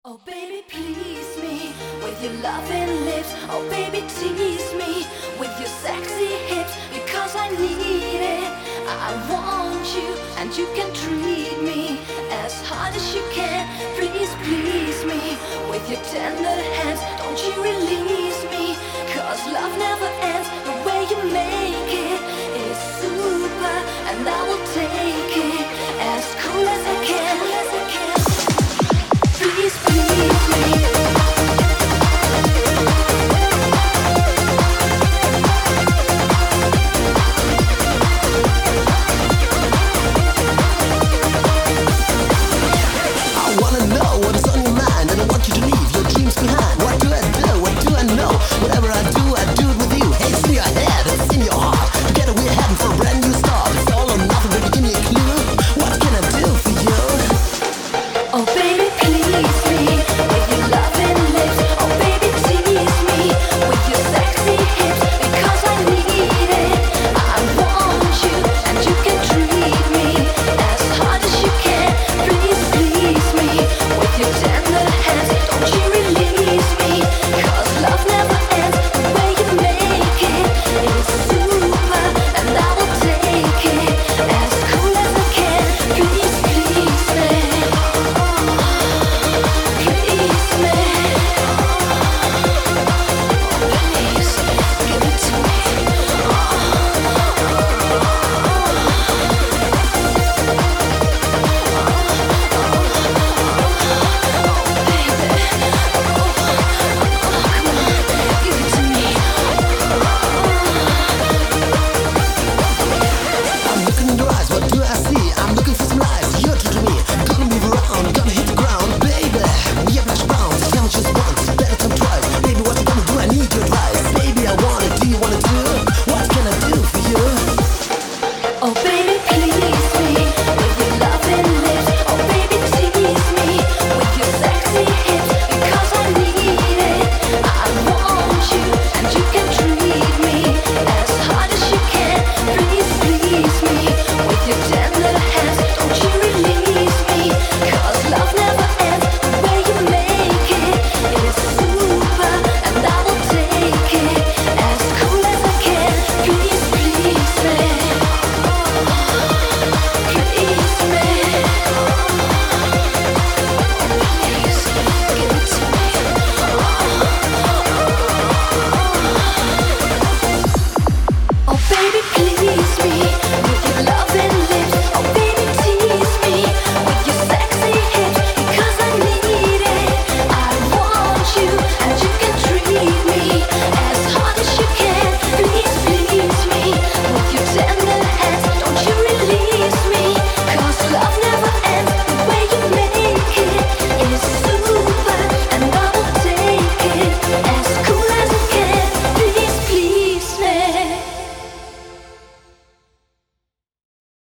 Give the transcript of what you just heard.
Oh baby, please me with your loving lips. Oh baby, tease me with your sexy hips. Because I need it, I want you, and you can treat me as hard as you can. Please, please me with your tender